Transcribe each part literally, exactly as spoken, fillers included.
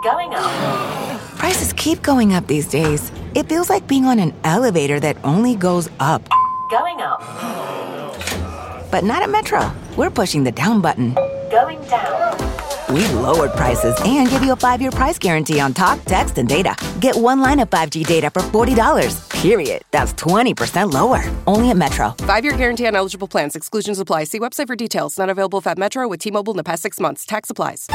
Going up. Prices keep going up these days. It feels like being on an elevator that only goes up. Going up. But not at Metro. We're pushing the down button. Going down. We've lowered prices and give you a five-year price guarantee on talk, text, and data. Get one line of five G data for forty dollars. Period. That's twenty percent lower. Only at Metro. Five-year guarantee on eligible plans. Exclusions apply. See website for details. Not available at Metro with T-Mobile in the past six months. Tax applies.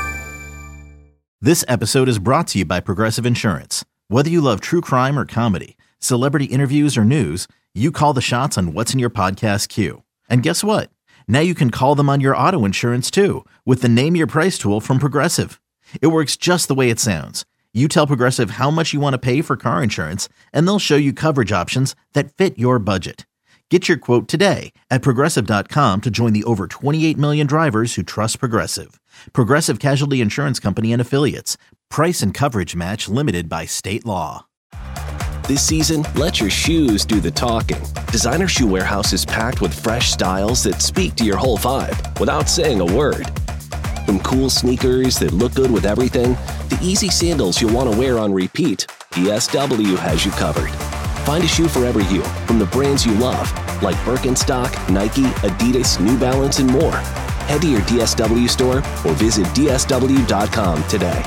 This episode is brought to you by Progressive Insurance. Whether you love true crime or comedy, celebrity interviews or news, you call the shots on what's in your podcast queue. And guess what? Now you can call them on your auto insurance too with the Name Your Price tool from Progressive. It works just the way it sounds. You tell Progressive how much you want to pay for car insurance, and they'll show you coverage options that fit your budget. Get your quote today at Progressive dot com to join the over twenty-eight million drivers who trust Progressive. Progressive Casualty Insurance Company and Affiliates. Price and coverage match limited by state law. This season, let your shoes do the talking. Designer Shoe Warehouse is packed with fresh styles that speak to your whole vibe without saying a word. From cool sneakers that look good with everything, to easy sandals you'll want to wear on repeat, D S W has you covered. Find a shoe for every you from the brands you love, like Birkenstock, Nike, Adidas, New Balance, and more. Head to your D S W store or visit D S W dot com today.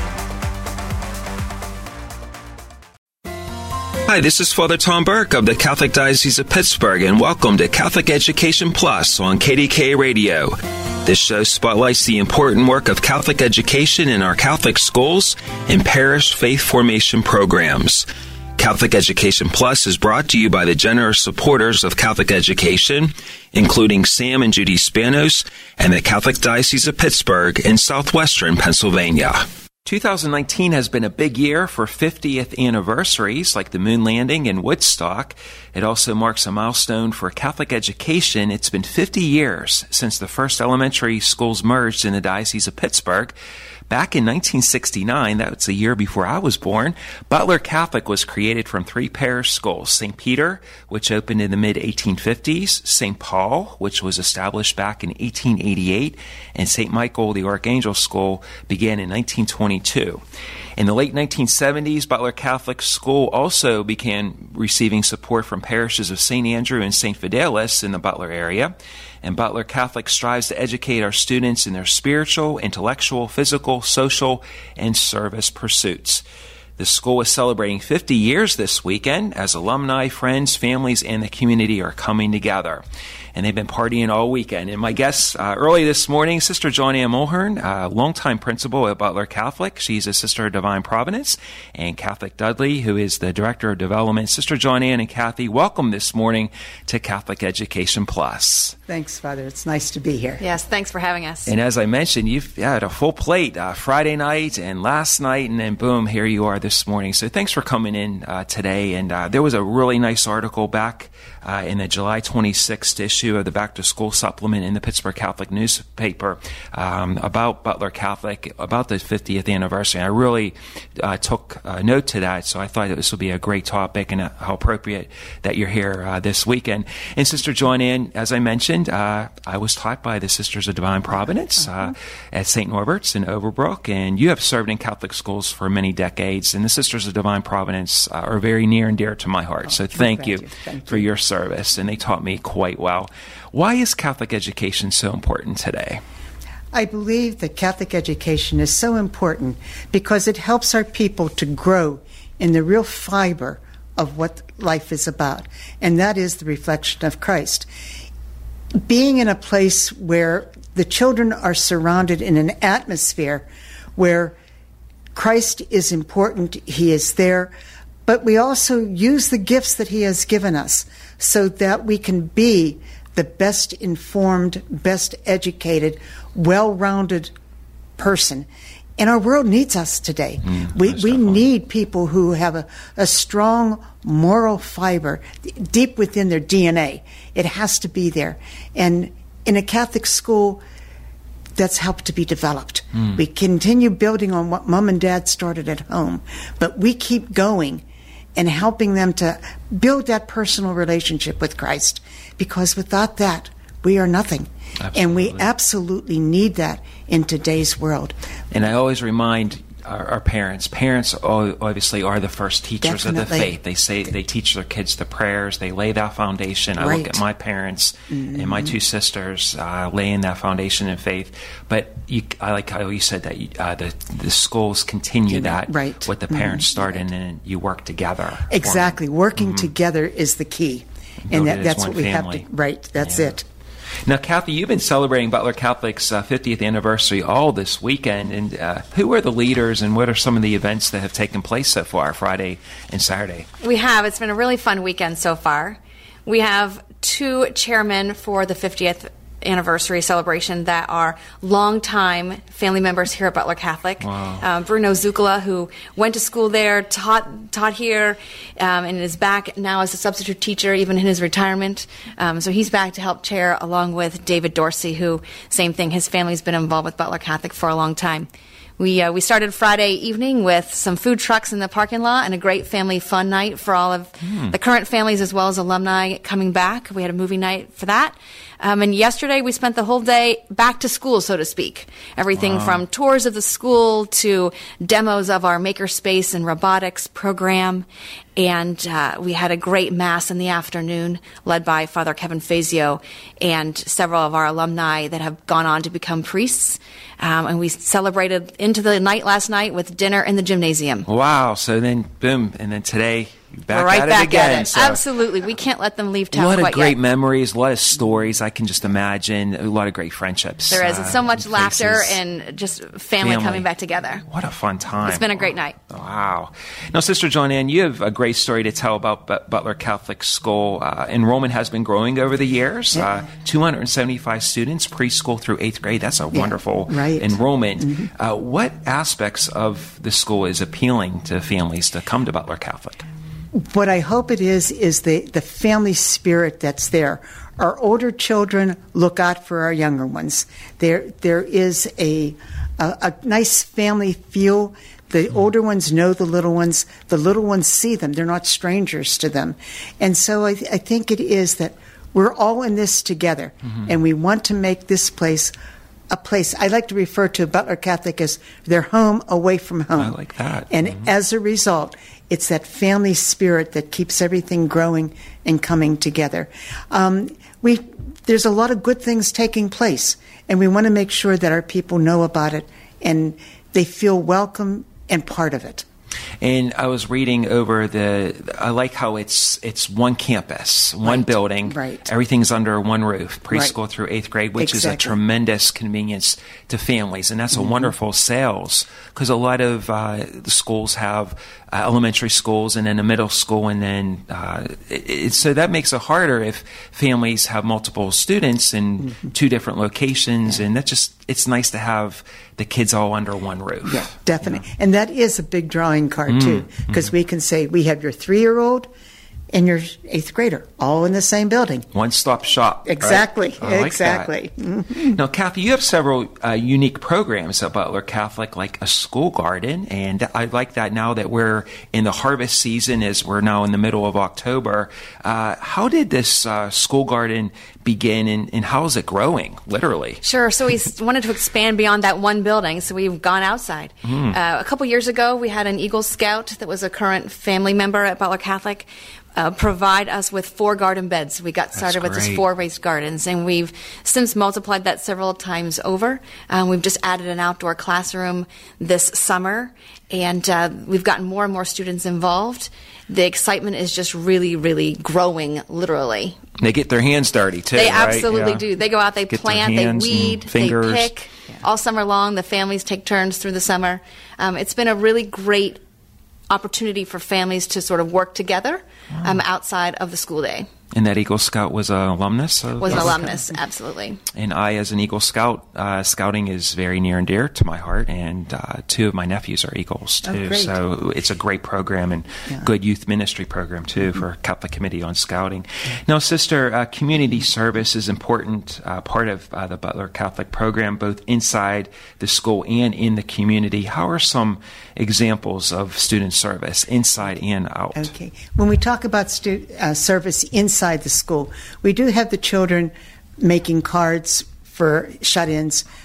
Hi, this is Father Tom Burke of the Catholic Diocese of Pittsburgh, and welcome to Catholic Education Plus on K D K A Radio. This show spotlights the important work of Catholic education in our Catholic schools and parish faith formation programs. Catholic Education Plus is brought to you by the generous supporters of Catholic education, including Sam and Judy Spanos and the Catholic Diocese of Pittsburgh in southwestern Pennsylvania. two thousand nineteen has been a big year for fiftieth anniversaries like the moon landing and Woodstock. It also marks a milestone for Catholic education. It's been fifty years since the first elementary schools merged in the Diocese of Pittsburgh. Back in nineteen sixty-nine, that was the year before I was born, Butler Catholic was created from three parish schools: Saint Peter, which opened in the mid eighteen fifties, Saint Paul, which was established back in eighteen eighty-eight, and Saint Michael the Archangel School began in nineteen twenty-two. In the late nineteen seventies, Butler Catholic School also began receiving support from parishes of Saint Andrew and Saint Fidelis in the Butler area. And Butler Catholic strives to educate our students in their spiritual, intellectual, physical, social, and service pursuits. The school is celebrating fifty years this weekend as alumni, friends, families, and the community are coming together. And they've been partying all weekend. And my guest uh, early this morning, Sister John Ann Mulhern, uh, longtime principal at Butler Catholic. She's a Sister of Divine Providence. And Catholic Dudley, who is the Director of Development. Sister John Ann and Kathy, welcome this morning to Catholic Education Plus. Thanks, Father. It's nice to be here. Yes, thanks for having us. And as I mentioned, you've had a full plate uh, Friday night and last night, and then boom, here you are this morning. So thanks for coming in uh, today. And uh, there was a really nice article back uh, in the July twenty-sixth issue of the Back to School supplement in the Pittsburgh Catholic newspaper um, about Butler Catholic, about the fiftieth anniversary. And I really uh, took uh, note to that, so I thought that this would be a great topic and uh, how appropriate that you're here uh, this weekend. And Sister John Ann, as I mentioned, Uh, I was taught by the Sisters of Divine Providence uh, at Saint Norbert's in Overbrook, and you have served in Catholic schools for many decades, and the Sisters of Divine Providence uh, are very near and dear to my heart. So thank you, you. Thank for you. your service, and they taught me quite well. Why is Catholic education so important today? I believe that Catholic education is so important because it helps our people to grow in the real fiber of what life is about, and that is the reflection of Christ. Being in a place where the children are surrounded in an atmosphere where Christ is important, He is there, but we also use the gifts that He has given us so that we can be the best informed, best educated, well-rounded person. And our world needs us today. Mm, we we need people who have a, a strong moral fiber deep within their D N A. It has to be there. And in a Catholic school, that's helped to be developed. Mm. We continue building on what Mom and Dad started at home, but we keep going and helping them to build that personal relationship with Christ, because without that, we are nothing. Absolutely. And we absolutely need that in today's world. And I always remind our, our parents. Parents o- obviously are the first teachers of the Definitely. faith. They say they teach their kids the prayers. They lay that foundation. I Right. look at my parents Mm-hmm. and my two sisters uh, laying that foundation in faith. But you, I like how you said that you, uh, the the schools continue that Right. what the parents started, and then you work together. Exactly. Working together is the key. And Build that, it as that's one what we family. have to, right, that's Yeah. it. Now, Kathy, you've been celebrating Butler Catholic's uh, fiftieth anniversary all this weekend. And uh, who are the leaders, and what are some of the events that have taken place so far, Friday and Saturday? We have. It's been a really fun weekend so far. We have two chairmen for the fiftieth anniversary celebration that are longtime family members here at Butler Catholic. Wow. Um, Bruno Zuccola, who went to school there, taught taught here, um, and is back now as a substitute teacher, even in his retirement. Um, so he's back to help chair, along with David Dorsey, who, same thing, his family's been involved with Butler Catholic for a long time. We uh, we started Friday evening with some food trucks in the parking lot and a great family fun night for all of Hmm. the current families as well as alumni coming back. We had a movie night for that. Um, and yesterday we spent the whole day back to school, so to speak. Everything from tours of the school to demos of our makerspace and robotics program. And uh, we had a great mass in the afternoon led by Father Kevin Fazio and several of our alumni that have gone on to become priests. Um, and we celebrated into the night last night with dinner in the gymnasium. Wow. So then, boom. And then today, back We're right at back it again. at it. So Absolutely. We can't let them leave a town lot of quite great yet. memories, a lot of stories. I can just imagine a lot of great friendships. There is. uh, It's so much and laughter faces. and just family, Family. coming back together. What a fun time. It's been a great night. Wow. Now, Sister Joanne, you have a great story to tell about But- Butler Catholic School. Uh, enrollment has been growing over the years. Yeah. Uh, two hundred seventy-five students, preschool through eighth grade. That's a wonderful right. enrollment. Mm-hmm. Uh, what aspects of the school is appealing to families to come to Butler Catholic? What I hope it is, is the, the family spirit that's there. Our older children look out for our younger ones. There, there is a, a, a nice family feel. The older ones know the little ones. The little ones see them. They're not strangers to them. And so I, I think it is that we're all in this together, Mm-hmm. and we want to make this place a place. I like to refer to Butler Catholic as their home away from home. I like that. And Mhm. as a result, it's that family spirit that keeps everything growing and coming together. Um, we there's a lot of good things taking place, and we want to make sure that our people know about it and they feel welcome and part of it. And I was reading over the. I like how it's it's one campus, one Right, building. right. Everything's under one roof, preschool Right. through eighth grade, which is a Exactly. tremendous convenience to families, and that's a wonderful sales because a lot of uh, the schools have uh, elementary schools and then a middle school, and then uh, it, it, so that makes it harder if families have multiple students in two different locations, and that just it's nice to have the kids all under one roof. Yeah, definitely. And that is a big drawing card, too, Mm-hmm. because we can say we have your three-year-old and your eighth grader all in the same building. One-stop shop. right? Exactly, I like exactly. that. Now, Kathy, you have several uh, unique programs at Butler Catholic, like a school garden, and I like that now that we're in the harvest season, as we're now in the middle of October. Uh, how did this uh, school garden begin, and, and how is it growing, literally? Sure. So we s- wanted to expand beyond that one building, so we've gone outside. Mm. Uh, a couple years ago, we had an Eagle Scout that was a current family member at Butler Catholic uh, provide us with four garden beds. We got started with great. just four raised gardens, and we've since multiplied that several times over. Um, we've just added an outdoor classroom this summer, and uh, we've gotten more and more students involved. The excitement is just really, really growing, literally. They get their hands dirty, too, They right? absolutely Yeah. do. They go out, they Get their plant, they hands and weed, they fingers. pick. All summer long, the families take turns through the summer. Um, it's been a really great opportunity for families to sort of work together um, outside of the school day. And that Eagle Scout was an alumnus? Of Was an Butler alumnus, absolutely. And I, as an Eagle Scout, uh, scouting is very near and dear to my heart, and uh, two of my nephews are Eagles, Oh, too. great. So it's a great program and Yeah. good youth ministry program, too, for Catholic Committee on Scouting. Now, Sister, uh, community service is an important uh, part of uh, the Butler Catholic program, both inside the school and in the community. How are some examples of student service, inside and out? Okay. When we talk about stu- uh, service inside the school, we do have the children making cards for shut-ins.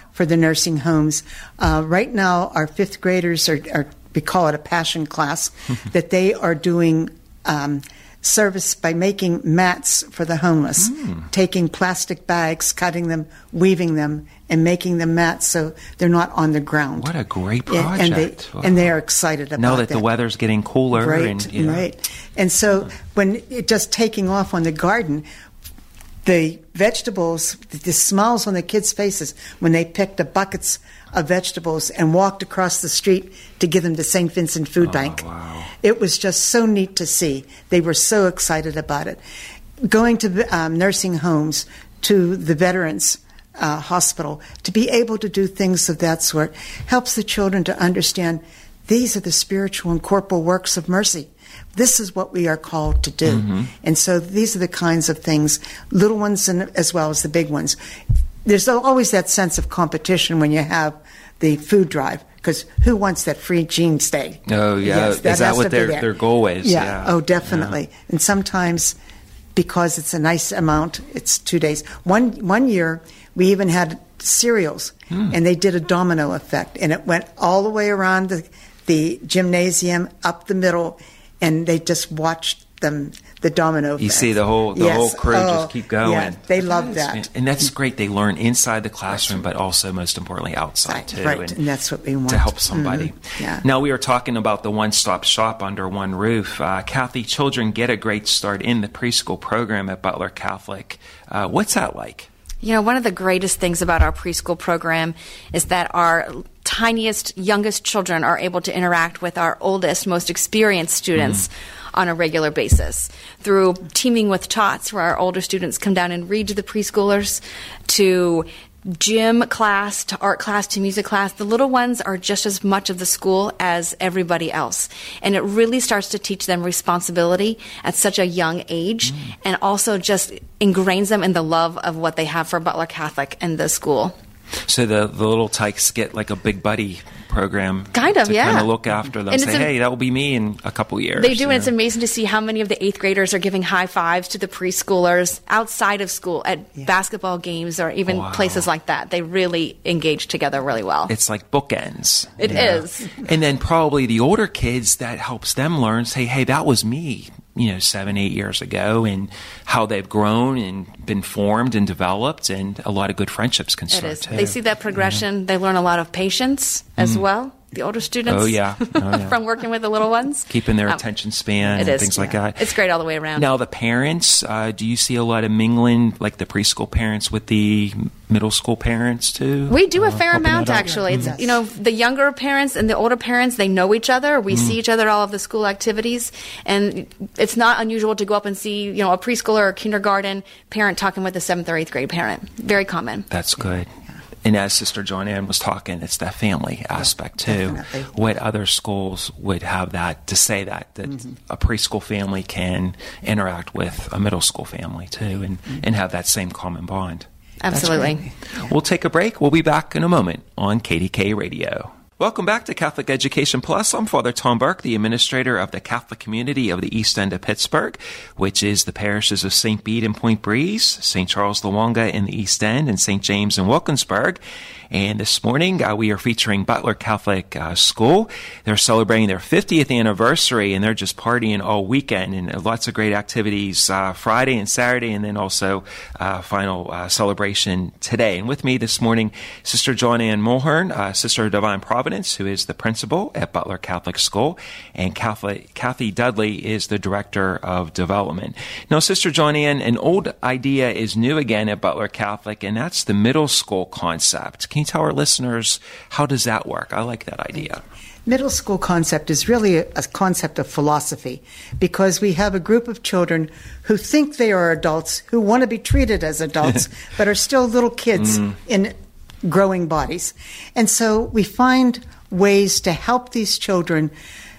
for the nursing homes. Uh, right now, our fifth graders are, are, we call it a passion class, that they are doing um, service by making mats for the homeless, mm. taking plastic bags, cutting them, weaving them, and making them mats so they're not on the ground. What a great project. And they, wow. and they are excited about now that, that. the weather's getting cooler. Right, and, you know. right. And so when it just taking off on the garden, the vegetables, the smiles on the kids' faces when they picked the buckets of vegetables and walked across the street to give them to Saint Vincent Food oh, Bank. Wow. It was just so neat to see. They were so excited about it. Going to um, nursing homes, to the veterans uh, hospital, to be able to do things of that sort helps the children to understand these are the spiritual and corporal works of mercy. This is what we are called to do. Mm-hmm. And so these are the kinds of things, little ones and, as well as the big ones. There's always that sense of competition when you have the food drive, because who wants that free jeans day? Oh, yeah. Yes, that is that has what to be their, there. their goal is? Yeah. yeah. Oh, definitely. Yeah. And sometimes, because it's a nice amount, it's two days. One, one year, we even had cereals, mm. and they did a domino effect, and it went all the way around the, the gymnasium, up the middle, and they just watched them, the domino effect. You see the whole the yes. whole crew oh, just keep going. Yeah, they love that. And that's great. They learn inside the classroom, but also, most importantly, outside, right, too. Right, and, and that's what we want. To help somebody. Mm-hmm. Yeah. Now, we are talking about the one-stop shop under one roof. Uh, Kathy, children get a great start in the preschool program at Butler Catholic. Uh, what's that like? You know, one of the greatest things about our preschool program is that our tiniest, youngest children are able to interact with our oldest, most experienced students mm. on a regular basis. Through teaming with Tots, where our older students come down and read to the preschoolers, to gym class, to art class, to music class, the little ones are just as much of the school as everybody else. And it really starts to teach them responsibility at such a young age, mm. and also just ingrains them in the love of what they have for Butler Catholic and the school. So the, the little tykes get like a big buddy program. Kind of, to yeah. kind of look after them, and say, a, hey, that will be me in a couple years. They do, and know? It's amazing to see how many of the eighth graders are giving high fives to the preschoolers outside of school at yeah. basketball games or even wow. places like that. They really engage together really well. It's like bookends. It yeah. is. And then probably the older kids, that helps them learn, say, hey, that was me, you know, seven, eight years ago, and how they've grown and been formed and developed, and a lot of good friendships can start. It is. Too. They see that progression. Yeah. They learn a lot of patience as mm. well. The older students. Oh, yeah. Oh, yeah. From working with the little ones. Keeping their um, attention span and is, things yeah. like that. It's great all the way around. Now, the parents, uh, do you see a lot of mingling, like the preschool parents with the middle school parents, too? We do a uh, fair amount, actually. It's, yes. you know, the younger parents and the older parents, they know each other. We mm. see each other at all of the school activities. And it's not unusual to go up and see, you know, a preschooler or kindergarten parent talking with a seventh or eighth grade parent. Very common. That's good. And as Sister John Ann was talking, it's that family aspect, too. Definitely. What other schools would have that, to say that, that mm-hmm. a preschool family can interact with a middle school family, too, and, mm-hmm. and have that same common bond. Absolutely. We'll take a break. We'll be back in a moment on K D K Radio. Welcome back to Catholic Education Plus. I'm Father Tom Burke, the administrator of the Catholic community of the East End of Pittsburgh, which is the parishes of Saint Bede and Point Breeze, Saint Charles Lwanga in the East End, and Saint James in Wilkinsburg. And this morning, uh, we are featuring Butler Catholic uh, School. They're celebrating their fiftieth anniversary, and they're just partying all weekend, and lots of great activities uh, Friday and Saturday, and then also uh, final uh, celebration today. And with me this morning, Sister John Ann Mulhern, uh, Sister of Divine Providence, who is the principal at Butler Catholic School, and Catholic, Kathy Dudley is the director of development. Now, Sister John Ann, an old idea is new again at Butler Catholic, and that's the middle school concept. Can Can you tell our listeners, how does that work? I like that idea. Middle school concept is really a, a concept of philosophy, because we have a group of children who think they are adults, who want to be treated as adults, but are still little kids mm. in growing bodies. And so we find ways to help these children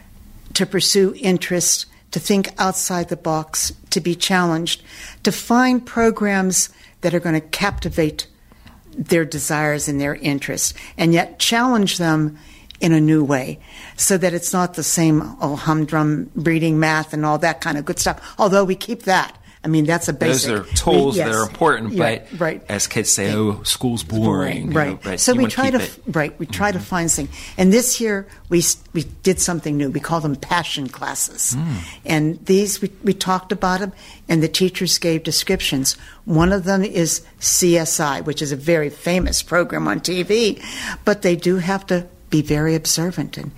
to pursue interests, to think outside the box, to be challenged, to find programs that are going to captivate their desires and their interests, and yet challenge them in a new way, so that it's not the same oh, humdrum reading, math, and all that kind of good stuff, although we keep that. I mean, that's a basic. Those are tools we, yes. that are important, Yeah, but right. as kids say, oh, school's boring. Right. You know, but so you we wanna try keep to it. right. We try Mm-hmm. to find things. And this year we we did something new. We call them passion classes. Mm. And these we we talked about them, and the teachers gave descriptions. One of them is C S I, which is a very famous program on T V, but they do have to be very observant, and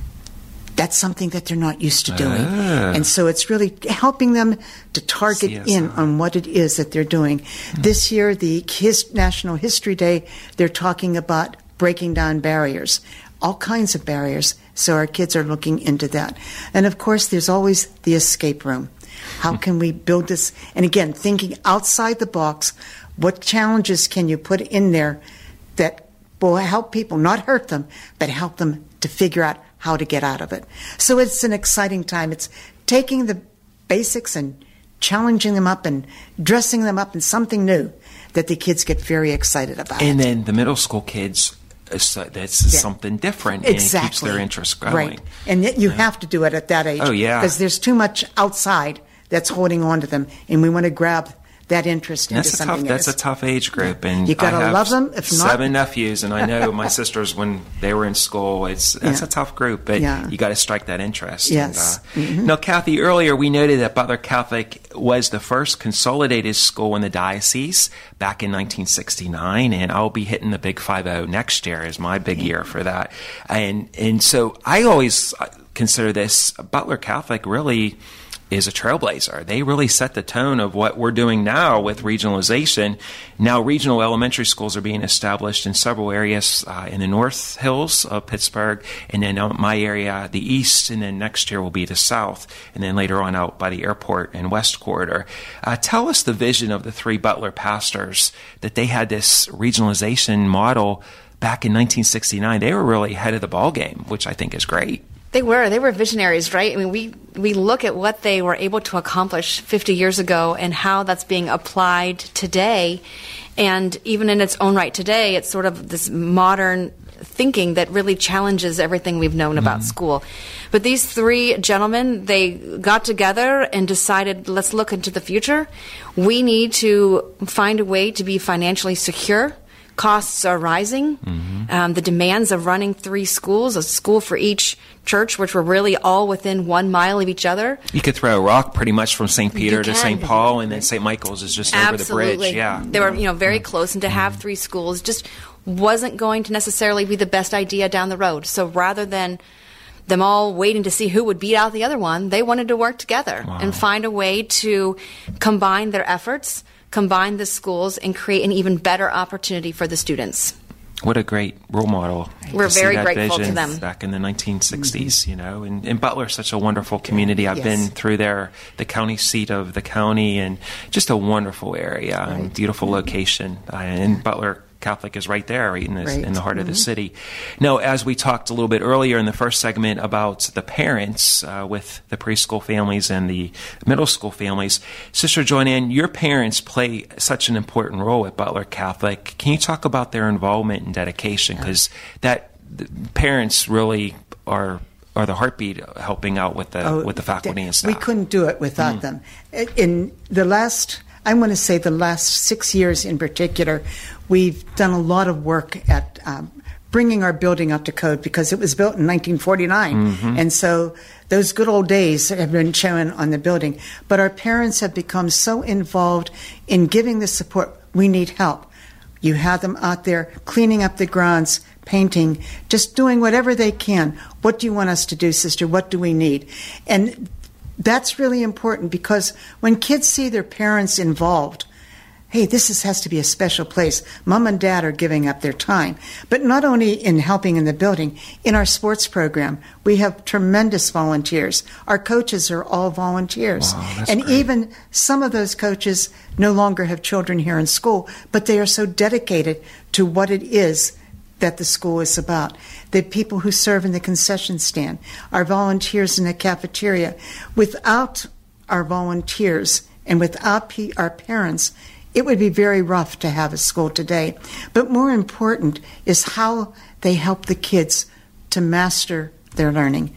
that's something that they're not used to doing. Ah. And so it's really helping them to target C S I. in on what it is that they're doing. Mm. This year, the His- National History Day, they're talking about breaking down barriers, all kinds of barriers. So our kids are looking into that. And of course, there's always the escape room. How can we build this? And again, thinking outside the box, what challenges can you put in there that will help people, not hurt them, but help them to figure out how to get out of it. So it's an exciting time. It's taking the basics and challenging them up and dressing them up in something new that the kids get very excited about. And then the middle school kids, uh, so that's Yeah. something different. Exactly. And it keeps their interest going. Right. And yet you Yeah. have to do it at that age. Oh, yeah. Because there's too much outside that's holding on to them, and we want to grab that interest into That's a tough. something That's a else. tough age group, and You gotta I have love them, if not- seven nephews, and I know my sisters when they were in school. It's that's Yeah. a tough group, but Yeah. you got to strike that interest. Yes. And, uh, Mhm. Now, Kathy, earlier we noted that Butler Catholic was the first consolidated school in the diocese back in nineteen sixty-nine, and I'll be hitting the big five zero next year is my big year for that. And and so I always consider this Butler Catholic really is a trailblazer. They really set the tone of what we're doing now with regionalization. Now, regional elementary schools are being established in several areas uh, in the North Hills of Pittsburgh, and then out my area, the East, and then next year will be the South, and then later on out by the airport and West Corridor. Uh, tell us the vision of the three Butler pastors, that they had this regionalization model back in nineteen sixty-nine. They were really ahead of the ballgame, which I think is great. They were. They were visionaries, right? I mean, we, we look at what they were able to accomplish fifty years ago and how that's being applied today. And even in its own right today, it's sort of this modern thinking that really challenges everything we've known about Mm-hmm. school. But these three gentlemen, they got together and decided, let's look into the future. We need to find a way to be financially secure. Costs are rising. Mm-hmm. Um, the demands of running three schools, a school for each church, which were really all within one mile of each other. You could throw a rock pretty much from Saint Peter You to can. Saint Paul, and then Saint Michael's is just over the Absolutely. bridge. Yeah, They were, you know, very close, and to have three schools just wasn't going to necessarily be the best idea down the road. So rather than them all waiting to see who would beat out the other one, they wanted to work together Wow. and find a way to combine their efforts, combine the schools, and create an even better opportunity for the students. What a great role model. We're to see very that grateful to vision them. Back in the nineteen sixties, you know, and, and Butler's such a wonderful community. I've Yes. been through there, the county seat of the county, and just a wonderful area and beautiful location. Uh, and Butler Catholic is right there, right in the, Right. in the heart of the city. Now, as we talked a little bit earlier in the first segment about the parents uh, with the preschool families and the middle school families, Sister Joanne, your parents play such an important role at Butler Catholic. Can you talk about their involvement and dedication? Because that the parents really are are the heartbeat helping out with the with the faculty and staff. We couldn't do it without them. In the last, I want to say the last six years in particular, we've done a lot of work at um, bringing our building up to code because it was built in nineteen forty-nine. And so those good old days have been shown on the building. But our parents have become so involved in giving the support. We need help. You have them out there cleaning up the grounds, painting, just doing whatever they can. What do you want us to do, sister? What do we need? And that's really important because when kids see their parents involved, hey, this is, has to be a special place. Mom and dad are giving up their time. But not only in helping in the building, in our sports program, we have tremendous volunteers. Our coaches are all volunteers. Wow, that's and great. even some of those coaches no longer have children here in school, but they are so dedicated to what it is that the school is about. The people who serve in the concession stand, our volunteers in the cafeteria. Without our volunteers and without p- our parents, it would be very rough to have a school today. But more important is how they help the kids to master their learning.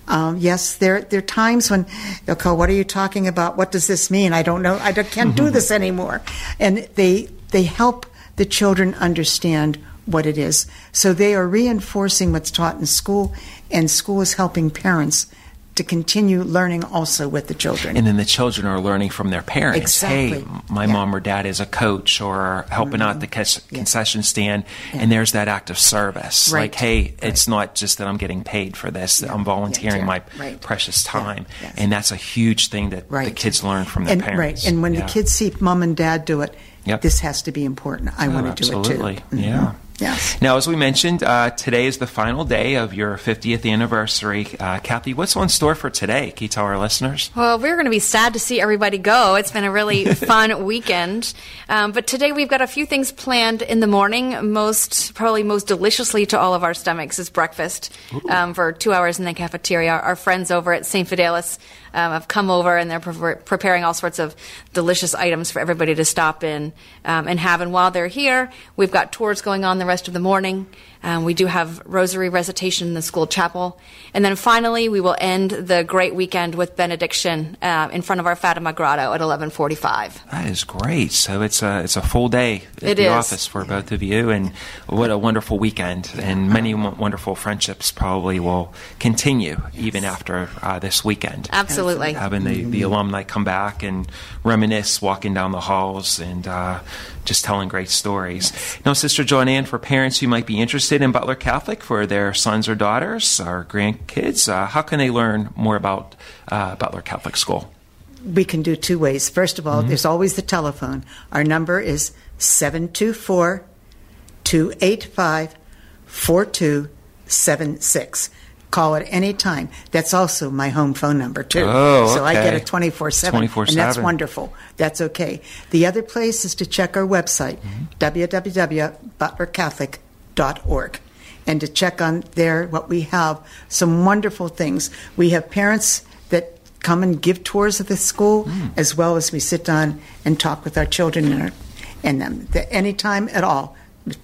Um, yes, there there are times when they'll call, what are you talking about? What does this mean? I don't know. I don't- can't do this anymore. And they they help the children understand what it is. So they are reinforcing what's taught in school, and school is helping parents to continue learning also with the children. And then the children are learning from their parents. Exactly. Hey, my Yeah. mom or dad is a coach or helping out at the con- concession stand, Yeah. and there's that act of service. Right. Like, hey, Right. it's not just that I'm getting paid for this, Yeah. I'm volunteering Yeah. my Right. precious Yeah. time. Yes. And that's a huge thing that the Right. kids learn from their and, parents. Right, and when Yeah. the kids see mom and dad do it, Yep. this has to be important. I Oh, want to do it too. absolutely. Mhm. Yeah. Yes. Now, as we mentioned, uh, today is the final day of your fiftieth anniversary. Uh, Kathy, what's on store for today? Can you tell our listeners? Well, we're going to be sad to see everybody go. It's been a really fun weekend. Um, but today we've got a few things planned in the morning. Most, probably most deliciously to all of our stomachs is breakfast um, for two hours in the cafeteria. Our, our friends over at Saint Fidelis um, have come over, and they're pre- preparing all sorts of delicious items for everybody to stop in um, and have. And while they're here, we've got tours going on the rest of the morning. Um, we do have rosary recitation in the school chapel. And then finally, we will end the great weekend with benediction uh, in front of our Fatima Grotto at eleven forty-five. That is great. So it's a it's a full day at It the is. office for both of you, and what a wonderful weekend, and many w- wonderful friendships probably will continue even after uh, this weekend. Absolutely. Having the, the alumni come back and reminisce, walking down the halls, and uh, just telling great stories. Now, Sister Joanne Ann, for parents who might be interested in Butler Catholic for their sons or daughters or grandkids, uh, how can they learn more about uh, Butler Catholic School? We can do two ways. First of all, Mm-hmm. there's always the telephone. Our number is seven two four, two eight five, four two seven six. Call at any time. That's also my home phone number, too. Oh, So I get okay. it twenty-four seven. twenty-four seven. And that's wonderful. That's okay. The other place is to check our website, Mm-hmm. w w w dot butler catholic dot org, and to check on there what we have. Some wonderful things. We have parents that come and give tours of the school, Mm. as well as we sit down and talk with our children and, our, and them. The, anytime at all.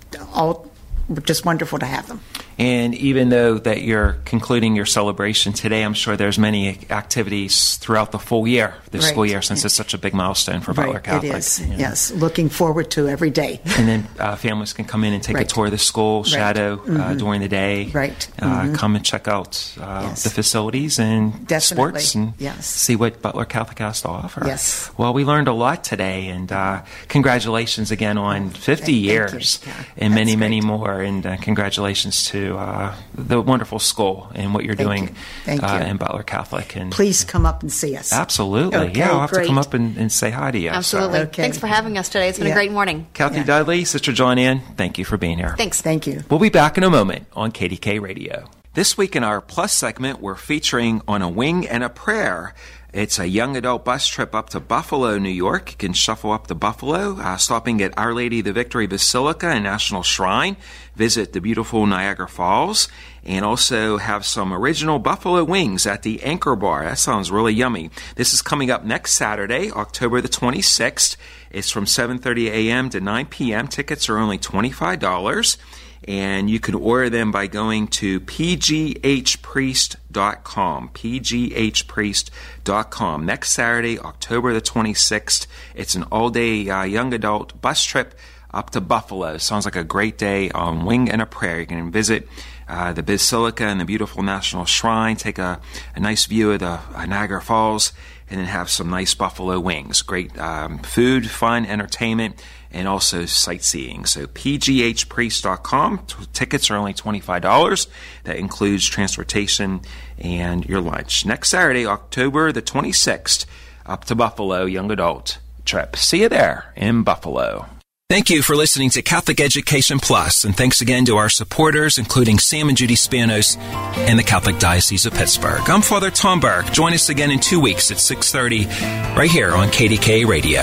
All just wonderful to have them. And even though that you're concluding your celebration today, I'm sure there's many activities throughout the full year, the Right. school year, since it's such a big milestone for Butler Right, Catholic. it is. Yeah. Yes, looking forward to every day. And then uh, families can come in and take Right. a tour of the school, Right. shadow uh, Mhm. during the day. Right. Uh, Mhm. Come and check out uh, Yes. the facilities and Definitely. sports and Yes. see what Butler Catholic has to offer. Yes. Well, we learned a lot today, and uh, congratulations again on fifty Thank you. years Yeah, and many, that's many great. more. And uh, congratulations to uh, the wonderful school and what you're Thank doing you. Thank uh, you. in Butler Catholic. And Please come up and see us. absolutely, Okay, yeah, I'll have to great. come up and, and say hi to you. So- Absolutely. Okay. Thanks for having us today. It's been Yeah. a great morning. Kathy Yeah. Dudley, Sister Joanne Ann, thank you for being here. Thanks. Thank you. We'll be back in a moment on K D K Radio. This week in our Plus segment, we're featuring On a Wing and a Prayer. It's a young adult bus trip up to Buffalo, New York. You can shuffle up to Buffalo, uh, stopping at Our Lady of the Victory Basilica and National Shrine. Visit the beautiful Niagara Falls, and also have some original buffalo wings at the Anchor Bar. That sounds really yummy. This is coming up next Saturday, October the twenty-sixth. It's from seven thirty a.m. to nine p.m. Tickets are only twenty-five dollars. And you can order them by going to p g h priest dot com, p g h priest dot com. Next Saturday, October the twenty-sixth, it's an all-day uh, young adult bus trip up to Buffalo. Sounds like a great day on Wing and a Prayer. You can visit uh, the Basilica and the beautiful National Shrine, take a, a nice view of the uh, Niagara Falls, and then have some nice buffalo wings. Great um, food, fun, entertainment, and also sightseeing. So p g h priest dot com. T- tickets are only twenty-five dollars. That includes transportation and your lunch. Next Saturday, October the twenty-sixth, up to Buffalo, young adult trip. See you there in Buffalo. Thank you for listening to Catholic Education Plus, and thanks again to our supporters, including Sam and Judy Spanos and the Catholic Diocese of Pittsburgh. I'm Father Tom Burke. Join us again in two weeks at six thirty, right here on K D K Radio.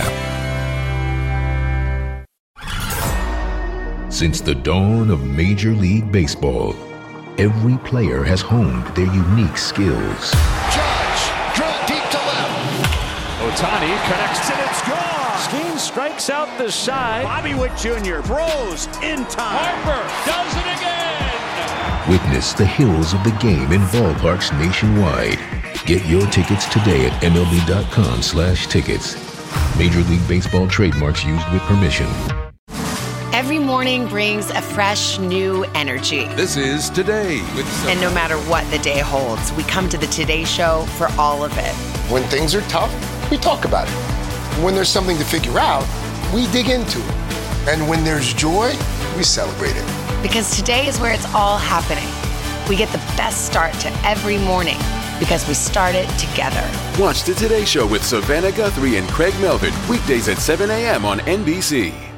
Since the dawn of Major League Baseball, every player has honed their unique skills. Judge, drill deep to left. Ohtani connects and it's gone. Skeen strikes out the side. Bobby Witt Junior throws in time. Harper does it again. Witness the hills of the game in ballparks nationwide. Get your tickets today at M L B dot com slash tickets. Major League Baseball trademarks used with permission. Every morning brings a fresh, new energy. This is Today with Sophia. And no matter what the day holds, we come to the Today Show for all of it. When things are tough, we talk about it. When there's something to figure out, we dig into it. And when there's joy, we celebrate it. Because today is where it's all happening. We get the best start to every morning because we start it together. Watch the Today Show with Savannah Guthrie and Craig Melvin weekdays at seven a.m. on N B C.